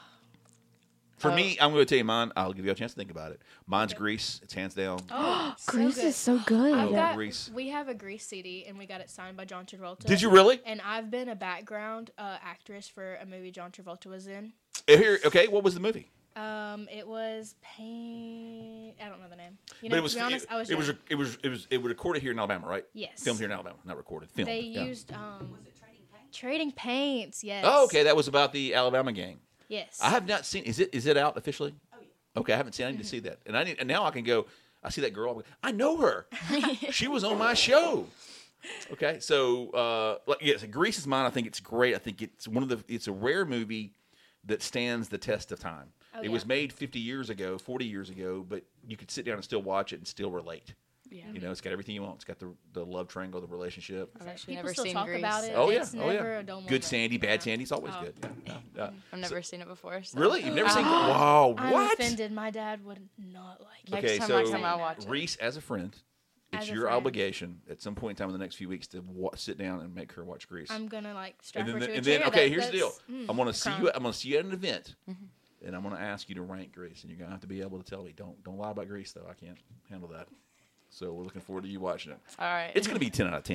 Speaker 2: For
Speaker 3: Oh.
Speaker 2: me, I'm going to tell you mine. I'll give you a chance to think about it. Mine's Grease. It's hands down.
Speaker 4: Oh, so
Speaker 5: Grease
Speaker 4: good.
Speaker 5: is so good.
Speaker 4: I've
Speaker 2: Oh,
Speaker 4: got,
Speaker 2: Grease.
Speaker 4: We have a Grease C D, and we got it signed by John Travolta.
Speaker 2: Did you really?
Speaker 4: And I've been a background uh, actress for a movie John Travolta was in.
Speaker 2: Here, okay, what was the movie?
Speaker 4: Um, it was Pain. I don't know the name. You
Speaker 2: But
Speaker 4: know,
Speaker 2: it was
Speaker 4: to be honest,
Speaker 2: it,
Speaker 4: I was.
Speaker 2: it was
Speaker 4: young.
Speaker 2: it was it was it was recorded here in Alabama, right?
Speaker 4: Yes.
Speaker 2: Filmed here in Alabama, not recorded. Filmed.
Speaker 4: They
Speaker 2: yeah.
Speaker 4: used um. Trading Paints. Yes.
Speaker 2: Oh, okay, that was about the Alabama gang.
Speaker 4: Yes.
Speaker 2: I have not seen. Is it is it out officially? Oh yeah. Okay, I haven't seen. I need to see that, and I need. And now I can go. I see that girl. I know her. She was on my show. Okay, so uh, like yes, Grease is mine. I think it's great. I think it's one of the. It's a rare movie that stands the test of time.
Speaker 4: Oh,
Speaker 2: it
Speaker 4: yeah.
Speaker 2: was made fifty years ago, forty years ago, but you could sit down and still watch it and still relate.
Speaker 3: Yeah.
Speaker 2: You know, it's got everything you want. It's got the the love triangle, the relationship.
Speaker 3: I've actually
Speaker 4: People
Speaker 3: never
Speaker 4: still
Speaker 3: seen
Speaker 4: talk
Speaker 3: Grease.
Speaker 4: about it.
Speaker 2: Oh yeah,
Speaker 4: It's
Speaker 2: oh
Speaker 4: never
Speaker 2: yeah.
Speaker 4: a dull
Speaker 2: Good
Speaker 4: moment.
Speaker 2: Sandy, bad
Speaker 4: Yeah.
Speaker 2: Sandy's always
Speaker 4: Oh.
Speaker 2: good. Yeah, yeah, yeah.
Speaker 3: I've never seen it before. So.
Speaker 2: Really, you've never seen?
Speaker 3: Uh-huh.
Speaker 2: Wow,
Speaker 4: I'm
Speaker 2: what?
Speaker 4: offended. My dad would not like it.
Speaker 3: Next
Speaker 2: Okay,
Speaker 3: time,
Speaker 2: so
Speaker 3: next time I watch it.
Speaker 2: Reese, as a friend, it's
Speaker 4: As a
Speaker 2: your
Speaker 4: friend.
Speaker 2: obligation at some point in time in the next few weeks to wa- sit down and make her watch Grease.
Speaker 4: I'm gonna like strap
Speaker 2: and
Speaker 4: her
Speaker 2: then,
Speaker 4: to a
Speaker 2: and then
Speaker 4: chair.
Speaker 2: okay,
Speaker 4: That-
Speaker 2: here's the deal.
Speaker 4: that's- mm,
Speaker 2: I'm gonna see
Speaker 4: crime.
Speaker 2: you. I'm gonna see you at an event,
Speaker 3: Mm-hmm.
Speaker 2: and I'm gonna ask you to rank Grease, and you're gonna have to be able to tell me. Don't don't lie about Grease though. I can't handle that. So we're looking forward to you watching it.
Speaker 3: All right.
Speaker 2: It's gonna be ten out of ten.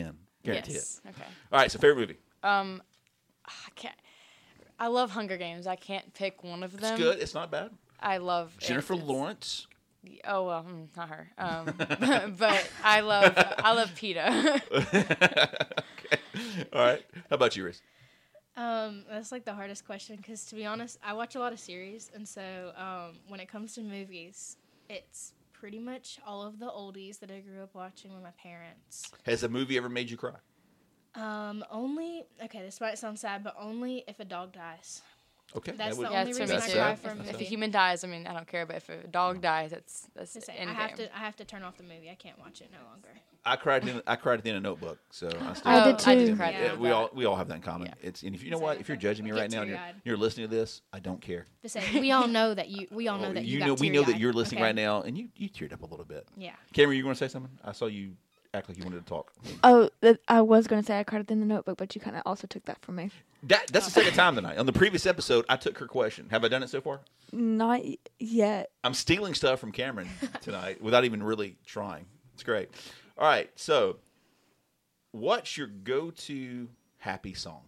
Speaker 2: Guarantee
Speaker 3: yes.
Speaker 2: it.
Speaker 3: Okay.
Speaker 2: All right, so favorite movie.
Speaker 3: Um, I can't. I love Hunger Games. I can't pick one of them.
Speaker 2: It's good. It's not bad.
Speaker 3: I love it.
Speaker 2: Jennifer
Speaker 3: It's-
Speaker 2: Lawrence.
Speaker 3: Oh well, mm, not her. Um, but I love I love PETA.
Speaker 2: Okay. All right. How about you, Riz?
Speaker 4: Um, that's like the hardest question because to be honest, I watch a lot of series, and so um, when it comes to movies, it's pretty much all of the oldies that I grew up watching with my parents.
Speaker 2: Has a movie ever made you cry?
Speaker 4: Um, only okay, this might sound sad, but only if a dog dies.
Speaker 2: Okay.
Speaker 4: That's
Speaker 2: that would,
Speaker 4: the
Speaker 3: Yeah,
Speaker 4: only
Speaker 3: it's for
Speaker 4: reason
Speaker 3: me
Speaker 4: I
Speaker 3: too.
Speaker 4: cry
Speaker 3: If,
Speaker 4: for a
Speaker 3: if
Speaker 4: movie.
Speaker 3: a human dies, I mean, I don't care. But if a dog dies, that's that's
Speaker 4: Just saying,
Speaker 3: end
Speaker 4: I have
Speaker 3: game.
Speaker 4: to I have to turn off the movie. I can't watch it no longer.
Speaker 2: I cried in I cried at the end of Notebook, so I still
Speaker 5: I
Speaker 3: Oh,
Speaker 5: did
Speaker 3: I
Speaker 5: too.
Speaker 3: just cried
Speaker 4: Yeah.
Speaker 3: at
Speaker 2: Yeah,
Speaker 3: that.
Speaker 2: we all we all have that in common.
Speaker 3: Yeah.
Speaker 2: It's and if you know
Speaker 4: So
Speaker 2: what, if you're judging me
Speaker 4: I get
Speaker 2: right now, and you're,
Speaker 4: teary-eyed.
Speaker 2: you're listening to this, I don't care.
Speaker 4: To say, we all know that you. We all know
Speaker 2: Oh,
Speaker 4: that you,
Speaker 2: you
Speaker 4: got
Speaker 2: know we know that
Speaker 4: teary-eyed,
Speaker 2: you're listening
Speaker 4: okay?
Speaker 2: right now, and you you teared up a little bit.
Speaker 4: Yeah.
Speaker 2: Cameron, you want to say something? I saw you act like you wanted to talk.
Speaker 5: Oh, that, I was gonna say I cried at the end of the Notebook, but you kind of also took that from me.
Speaker 2: That that's the second time tonight. On the previous episode, I took her question. Have I done it so far?
Speaker 5: Not y- yet.
Speaker 2: I'm stealing stuff from Cameron tonight without even really trying. It's great. All right, so what's your go-to happy song?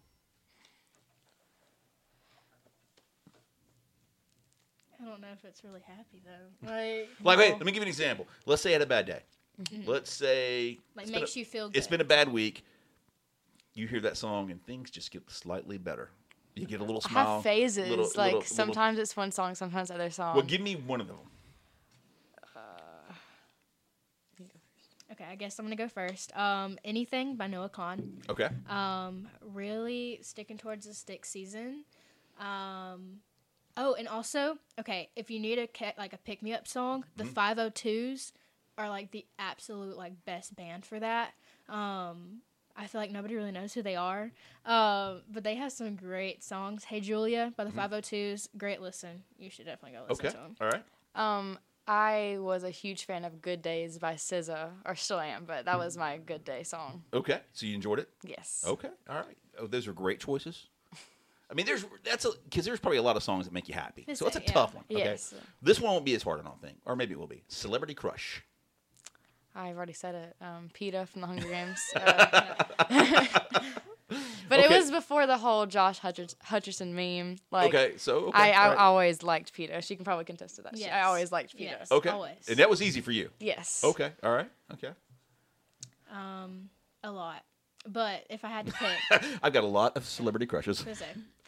Speaker 4: I don't know if it's really happy though. Like,
Speaker 2: Like, wait,
Speaker 4: no.
Speaker 2: let me give you an example. Let's say I had a bad day. Let's say
Speaker 4: like
Speaker 2: it's been
Speaker 4: makes
Speaker 2: a-
Speaker 4: you feel good.
Speaker 2: It's been a bad week. You hear that song and things just get slightly better. You get a little
Speaker 3: I
Speaker 2: smile.
Speaker 3: have phases.
Speaker 2: little-
Speaker 3: like
Speaker 2: little- little-
Speaker 3: sometimes it's one song, sometimes other song.
Speaker 2: Well, give me one of them.
Speaker 4: Okay, I guess I'm gonna go first. Um, Anything by Noah Kahn.
Speaker 2: Okay.
Speaker 4: Um, really sticking towards the stick season. Um, oh, and also, okay, if you need a ca- like a pick me up song, the
Speaker 2: Mm-hmm.
Speaker 4: five oh twos are like the absolute like best band for that. Um, I feel like nobody really knows who they are, um, but they have some great songs. Hey Julia by the five oh twos, great listen. You should definitely go listen
Speaker 2: Okay.
Speaker 4: to them.
Speaker 2: All right.
Speaker 3: Um, I was a huge fan of "Good Days" by S Z A, or still am, but that was my good day song.
Speaker 2: Okay. So you enjoyed it?
Speaker 3: Yes.
Speaker 2: Okay. All right. Oh, those are great choices. I mean, there's that's a because there's probably a lot of songs that make you happy.
Speaker 4: This
Speaker 2: So it's a
Speaker 4: is- yeah.
Speaker 2: tough one. Okay.
Speaker 3: Yes.
Speaker 2: This one won't be as hard, I don't think, or maybe it will be. Celebrity crush.
Speaker 3: I've already said it. Um, PETA from the Hunger Games. Uh, but it
Speaker 2: Okay.
Speaker 3: was before the whole Josh Hutcher- Hutcherson meme. Like,
Speaker 2: okay. So okay.
Speaker 3: I, I
Speaker 2: all right.
Speaker 3: always liked PETA. She can probably contest to that. She- I
Speaker 4: Yes.
Speaker 3: always liked PETA.
Speaker 4: Yes.
Speaker 2: okay.
Speaker 4: always.
Speaker 2: And that was easy for you.
Speaker 3: Yes.
Speaker 2: Okay. All right. Okay.
Speaker 4: Um, a lot, but if I had to pick.
Speaker 2: I've got a lot of celebrity crushes.
Speaker 4: Gonna say.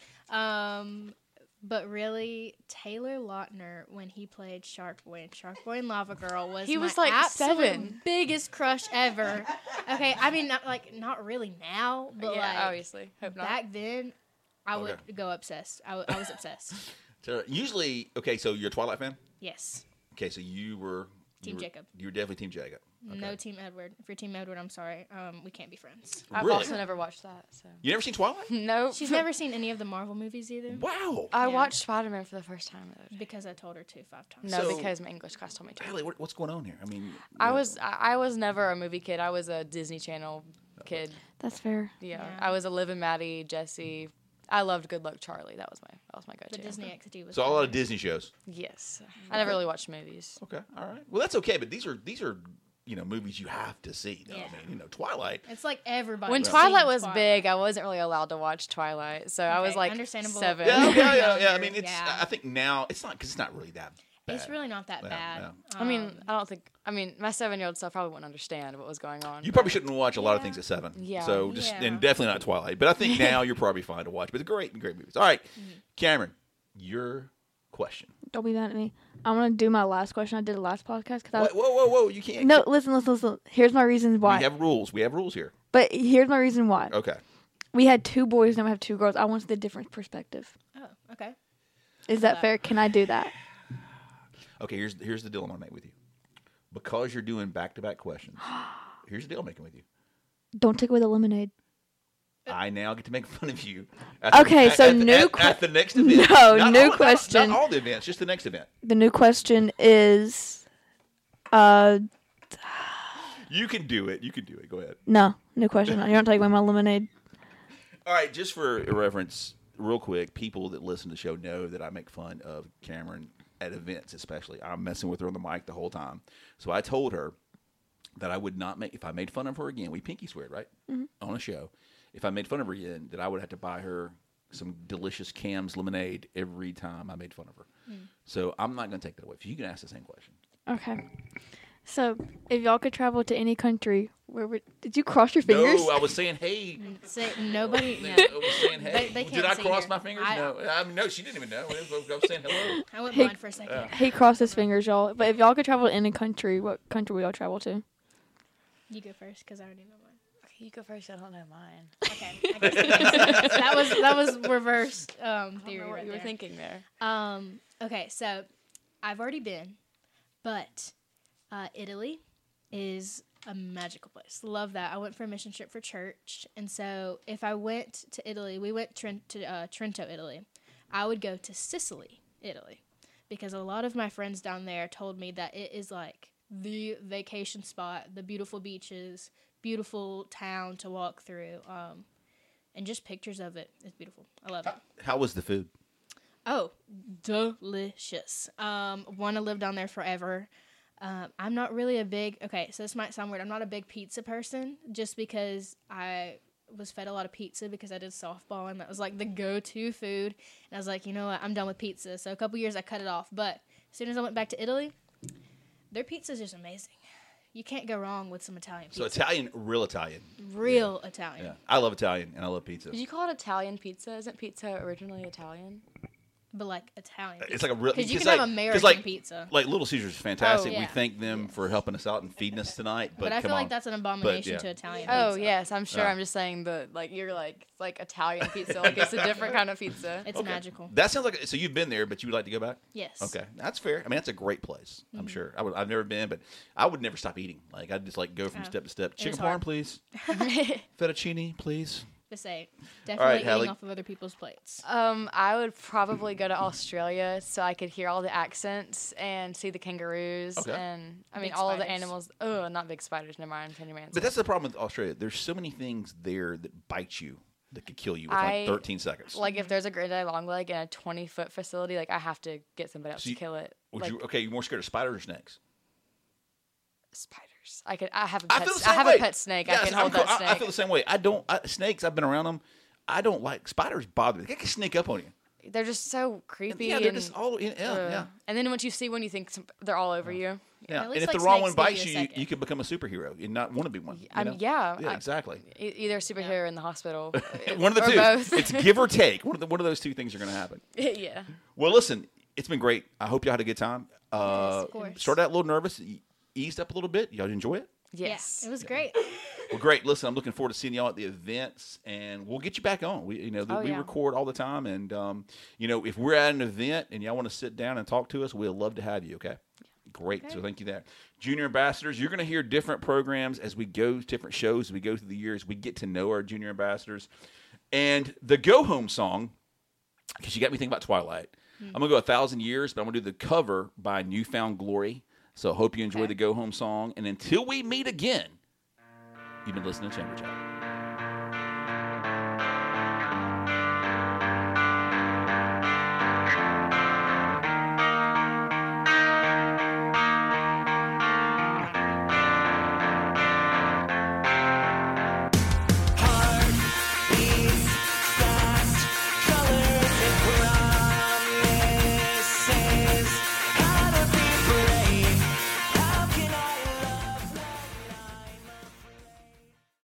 Speaker 4: Um, but really, Taylor Lautner when he played Shark Boy and Shark Boy and Lava Girl was
Speaker 3: He
Speaker 4: my
Speaker 3: was, like,
Speaker 4: absolute
Speaker 3: seven.
Speaker 4: biggest crush ever. Okay, I mean not like not really now, but
Speaker 3: yeah,
Speaker 4: like
Speaker 3: obviously. Hope not.
Speaker 4: back then, I would
Speaker 2: Okay.
Speaker 4: go obsessed. I, w- I was obsessed.
Speaker 2: So usually, okay. So you're a Twilight fan.
Speaker 4: Yes.
Speaker 2: Okay. So you were you
Speaker 4: Team
Speaker 2: were-
Speaker 4: Jacob.
Speaker 2: You were definitely Team Jacob. Okay.
Speaker 4: No Team Edward. If you're Team Edward, I'm sorry. Um, we can't be friends.
Speaker 3: I've
Speaker 2: Really?
Speaker 3: also never watched that. So.
Speaker 2: You never seen Twilight?
Speaker 3: Nope.
Speaker 4: She's never seen any of the Marvel movies either.
Speaker 2: Wow.
Speaker 3: I
Speaker 4: Yeah.
Speaker 3: watched Spider-Man for the first time the other day.
Speaker 4: Because I told her to five times.
Speaker 3: No,
Speaker 2: So-
Speaker 3: because my English class told me to.
Speaker 2: Haley, what, what's going on here? I mean,
Speaker 3: I
Speaker 2: you-
Speaker 3: was I, I was never a movie kid. I was a Disney Channel kid.
Speaker 5: That's fair.
Speaker 3: Yeah,
Speaker 4: Yeah.
Speaker 3: I was a Liv and Maddie, Jesse. I loved Good Luck Charlie. That was my that was my
Speaker 4: The
Speaker 3: go-to.
Speaker 4: Disney X D was.
Speaker 2: So a lot of
Speaker 4: hilarious.
Speaker 2: Disney shows.
Speaker 3: Yes, I never really watched movies.
Speaker 2: Okay. All right. Well, that's okay. But these are these are you know movies you have to see. Though.
Speaker 4: Yeah.
Speaker 2: I mean, you know, Twilight.
Speaker 4: It's like everybody.
Speaker 3: When
Speaker 4: was
Speaker 3: Twilight
Speaker 4: seeing
Speaker 3: was
Speaker 4: Twilight.
Speaker 3: big, I wasn't really allowed to watch Twilight, so I was
Speaker 4: Okay,
Speaker 3: like
Speaker 4: understandable.
Speaker 3: seven.
Speaker 2: Yeah, yeah, yeah, yeah. I
Speaker 4: Younger,
Speaker 2: mean, it's.
Speaker 4: yeah.
Speaker 2: I think now it's not because it's not really that bad.
Speaker 4: It's really not that
Speaker 2: Yeah,
Speaker 4: bad.
Speaker 2: yeah.
Speaker 3: I mean,
Speaker 4: Um,
Speaker 3: I don't think. I mean, my seven-year-old self probably wouldn't understand what was going on.
Speaker 2: You
Speaker 3: but-
Speaker 2: probably shouldn't watch a lot of
Speaker 4: Yeah.
Speaker 2: things at seven.
Speaker 3: Yeah.
Speaker 2: So just
Speaker 4: Yeah.
Speaker 2: and definitely not Twilight. But I think now you're probably fine to watch. But they're great, great movies. All right,
Speaker 4: Mm-hmm.
Speaker 2: Cameron, your question.
Speaker 5: Don't be mad at me. I'm gonna do my last question I did the last podcast because I
Speaker 2: Whoa, whoa, whoa, whoa! You can't.
Speaker 5: no listen, listen, listen. Here's my reasons why.
Speaker 2: We have rules. We have rules here.
Speaker 5: but here's my reason why.
Speaker 2: Okay.
Speaker 5: We had two boys, now we have two girls. I want the different perspective.
Speaker 4: Oh, okay.
Speaker 5: Is that
Speaker 4: that.
Speaker 5: fair? Can I do that?
Speaker 2: Okay. Here's here's the deal I'm gonna make with you. Because you're doing back to back questions. Here's the deal I'm making with you.
Speaker 5: Don't take away the lemonade.
Speaker 2: I now get to make fun of you. At
Speaker 5: Okay,
Speaker 2: at-
Speaker 5: so
Speaker 2: at, the-
Speaker 5: new
Speaker 2: at,
Speaker 5: que-
Speaker 2: at the next event.
Speaker 5: No,
Speaker 2: Not
Speaker 5: new
Speaker 2: all- not-
Speaker 5: question.
Speaker 2: Not, all the events, just the next event.
Speaker 5: The new question is, uh,
Speaker 2: You can do it. You can do it. Go ahead.
Speaker 5: no, new question. You're not taking away my lemonade.
Speaker 2: All right, just for a reference, real quick, people that listen to the show know that I make fun of Cameron at events, especially. I'm messing with her on the mic the whole time. So I told her that I would not make if I made fun of her again. We pinky sweared, right?
Speaker 5: Mm-hmm.
Speaker 2: On a show. If I made fun of her again, that I would have to buy her some delicious Cam's lemonade every time I made fun of her. Mm. So I'm not going to take that away. If you can ask the same question.
Speaker 5: Okay. So if y'all could travel to any country, where would did you cross your fingers?
Speaker 2: No, I was saying hey.
Speaker 4: Say, nobody. No.
Speaker 2: I was saying hey.
Speaker 4: They, they can't
Speaker 2: Did I
Speaker 4: see
Speaker 2: cross
Speaker 4: here.
Speaker 2: my fingers?
Speaker 4: I,
Speaker 2: no, I mean, no, she didn't even know. I was, I was saying hello.
Speaker 4: I went
Speaker 5: Hey,
Speaker 4: blind for a second.
Speaker 2: uh,
Speaker 5: He crossed his fingers, y'all. But if y'all could travel to any country, what country would y'all travel to?
Speaker 4: You go first, because I already know mine.
Speaker 3: You go first. I don't know mine.
Speaker 4: Okay. I guess that, makes sense. that was that was reverse um,
Speaker 3: I don't
Speaker 4: theory
Speaker 3: know what
Speaker 4: right
Speaker 3: you were
Speaker 4: there.
Speaker 3: thinking there.
Speaker 4: Um. Okay, so I've already been, but uh, Italy is a magical place. Love that. I went for a mission trip for church, and so if I went to Italy, we went Trent, to uh, Trento, Italy. I would go to Sicily, Italy, because a lot of my friends down there told me that it is like the vacation spot, the beautiful beaches, beautiful town to walk through, um, and just pictures of it is beautiful. I love it.
Speaker 2: How was the food?
Speaker 4: Oh, delicious. Um, want to live down there forever. Um, I'm not really a big, okay, so this might sound weird. I'm not a big pizza person just because I was fed a lot of pizza because I did softball and that was like the go-to food. And I was like, you know what, I'm done with pizza. So a couple years I cut it off. But as soon as I went back to Italy, their pizza is just amazing. You can't go wrong with some Italian pizza.
Speaker 2: So Italian, real Italian.
Speaker 4: Real Italian.
Speaker 2: Yeah, I love Italian and I love pizza.
Speaker 3: Did you call it Italian pizza? Isn't pizza originally Italian?
Speaker 4: But like Italian pizza.
Speaker 2: It's like a real
Speaker 4: Because you can
Speaker 2: like,
Speaker 4: have American
Speaker 2: 'cause like,
Speaker 4: pizza.
Speaker 2: Like Little Caesars is fantastic.
Speaker 4: Oh,
Speaker 2: We
Speaker 4: yeah.
Speaker 2: thank them for helping us out and feeding us tonight. But,
Speaker 4: But I
Speaker 2: come
Speaker 4: feel
Speaker 2: on.
Speaker 4: like that's an abomination
Speaker 2: yeah.
Speaker 4: to Italian
Speaker 3: Oh
Speaker 4: pizza.
Speaker 3: yes, I'm sure.
Speaker 2: Yeah.
Speaker 3: I'm just saying the like you're like it's like Italian pizza, like it's a different kind of pizza.
Speaker 4: It's
Speaker 2: Okay.
Speaker 4: magical.
Speaker 2: That sounds like so you've been there, but you would like to go back?
Speaker 4: Yes.
Speaker 2: Okay, that's fair. I mean, that's a great place.
Speaker 4: Mm-hmm.
Speaker 2: I'm sure. I would. I've never been, but I would never stop eating. Like I'd just like go from
Speaker 4: Oh.
Speaker 2: step to step.
Speaker 4: is
Speaker 2: Chicken
Speaker 4: hard.
Speaker 2: parm, please. Fettuccine, please.
Speaker 4: To say, definitely eating
Speaker 2: Hallie.
Speaker 4: off of other people's plates.
Speaker 3: Um, I would probably go to Australia so I could hear all the accents and see the kangaroos
Speaker 2: Okay.
Speaker 3: and I mean
Speaker 4: Big
Speaker 3: all of the
Speaker 4: spiders.
Speaker 3: animals. Oh, not big spiders. Never mind. Penny Man.
Speaker 2: But that's the problem with Australia. There's so many things there that bite you that could kill you with
Speaker 3: I-
Speaker 2: like thirteen seconds.
Speaker 3: Like if there's a granddaddy longleg in a twenty foot facility, like I have to get somebody else
Speaker 2: So you-
Speaker 3: to kill it.
Speaker 2: Would
Speaker 3: like
Speaker 2: you? Okay, you're more scared of spiders or snakes?
Speaker 3: spiders. I could. I have a
Speaker 2: I
Speaker 3: pet.
Speaker 2: feel the
Speaker 3: I
Speaker 2: same
Speaker 3: have
Speaker 2: way.
Speaker 3: a pet snake. I
Speaker 2: Yes,
Speaker 3: can
Speaker 2: I'm
Speaker 3: hold
Speaker 2: cool.
Speaker 3: that
Speaker 2: I-
Speaker 3: snake.
Speaker 2: I feel the same way. I don't I, snakes. I've been around them. I don't like spiders. Bother me. They can sneak up on you.
Speaker 3: They're just so creepy.
Speaker 2: Yeah, they're
Speaker 3: and,
Speaker 2: just all in. Yeah,
Speaker 3: uh,
Speaker 2: yeah.
Speaker 3: And then once you see one, you think some, they're all over you.
Speaker 2: Yeah,
Speaker 4: At
Speaker 2: and
Speaker 4: least,
Speaker 2: if
Speaker 4: like,
Speaker 2: the wrong one
Speaker 4: snakes give
Speaker 2: bites
Speaker 4: you
Speaker 2: you,
Speaker 4: a
Speaker 2: you,
Speaker 4: second.
Speaker 2: you could become a superhero and not want to be one. You
Speaker 3: I
Speaker 2: know?
Speaker 3: mean, yeah.
Speaker 2: yeah,
Speaker 3: I-
Speaker 2: exactly.
Speaker 3: E- either superhero in the hospital.
Speaker 2: One of the
Speaker 3: or
Speaker 2: two.
Speaker 3: Both.
Speaker 2: It's give or take. One of the, one of those two things are going to happen.
Speaker 3: yeah.
Speaker 2: Well, listen, it's been great. I hope y'all had a good time. Uh,
Speaker 4: of course.
Speaker 2: Started out a little nervous, e- eased up a little bit. Y'all enjoy it?
Speaker 3: Yes.
Speaker 4: Yeah, it was great.
Speaker 2: Well, great. Listen, I'm looking forward to seeing y'all at the events, and we'll get you back on. We, you know,
Speaker 3: Oh,
Speaker 2: we
Speaker 3: yeah.
Speaker 2: record all the time, and um, you know, if we're at an event and y'all want to sit down and talk to us, we'd love to have you. Okay. Great. So thank you there. Junior ambassadors, you're going to hear different programs as we go, different shows as we go through the years. We get to know our junior ambassadors. And the Go Home song, because you got me thinking about Twilight. I'm going to go A Thousand Years, but I'm going to do the cover by Newfound Glory. So I hope you enjoy
Speaker 3: Okay.
Speaker 2: the Go Home song. And until we meet again, you've been listening to Chamber Chat.